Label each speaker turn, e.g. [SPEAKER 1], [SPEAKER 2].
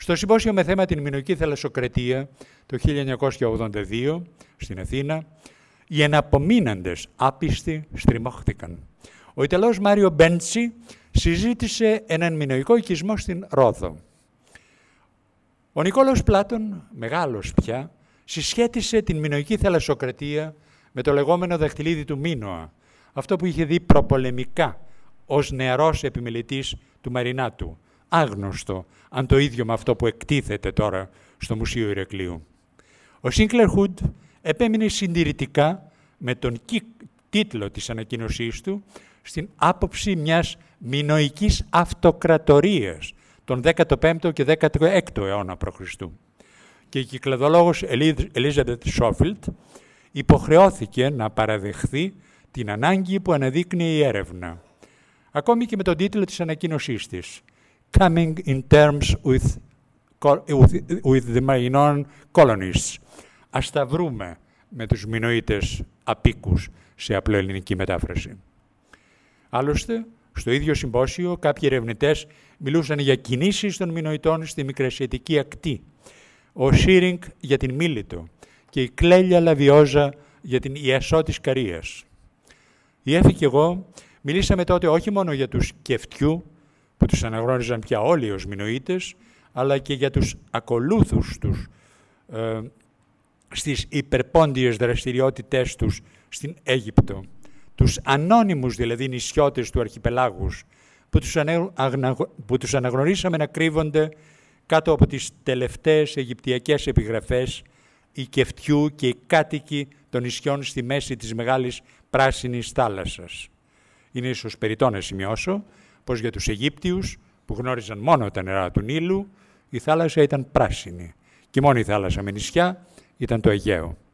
[SPEAKER 1] Στο συμπόσιο με θέμα την Μινωική Θαλασσοκρατία το 1982 στην Αθήνα, οι εναπομείναντες άπιστοι στριμώχθηκαν. Ο Ιταλός Μάριο Μπέντσι συζήτησε έναν μινωικό οικισμό στην Ρόδο. Ο Νικόλαος Πλάτων, μεγάλος πια, συσχέτισε την Μινωική Θαλασσοκρατία με το λεγόμενο δαχτυλίδι του Μίνωα, αυτό που είχε δει προπολεμικά ως νεαρός επιμελητής του Μαρινάτου, άγνωστο αν το ίδιο με αυτό που εκτίθεται τώρα στο Μουσείο Ηρακλείου. Ο Σίνκλερ Χουντ επέμεινε συντηρητικά με τον τίτλο της ανακοίνωσής του στην άποψη μιας μινωικής αυτοκρατορίας τον 15ο και 16ο αιώνα π.Χ. Και η κυκλαδολόγος Elizabeth Schofield υποχρεώθηκε να παραδεχθεί την ανάγκη που αναδείκνυε η έρευνα, ακόμη και με τον τίτλο της ανακοίνωσής της «Coming in terms with the Minoan colonists». Ας τα βρούμε με τους Μινωίτες απίκους σε απλό ελληνική μετάφραση. Άλλωστε, στο ίδιο συμπόσιο κάποιοι ερευνητές μιλούσαν για κινήσεις των Μινωιτών στη Μικρασιατική ακτή, ο Σίρινγκ για την Μίλητο και η Κλέλια Λαβιόζα για την Ιασσό της Καρίας. Η Έφη και εγώ μιλήσαμε τότε όχι μόνο για τους Κεφτιού, που τους αναγνώριζαν πια όλοι ως Μινωίτες, αλλά και για τους ακολούθους τους στις υπερπόντιες δραστηριότητές τους στην Αίγυπτο, τους ανώνυμους δηλαδή νησιώτες του αρχιπελάγους, που τους αναγνωρίσαμε να κρύβονται κάτω από τις τελευταίες αιγυπτιακές επιγραφές, οι Κεφτιού και οι κάτοικοι των νησιών στη μέση της Μεγάλης Πράσινης Θάλασσας. Είναι ίσως περιττό να σημειώσω πως για τους Αιγύπτιους που γνώριζαν μόνο τα νερά του Νείλου, η θάλασσα ήταν πράσινη και μόνο η θάλασσα με νησιά ήταν το Αιγαίο.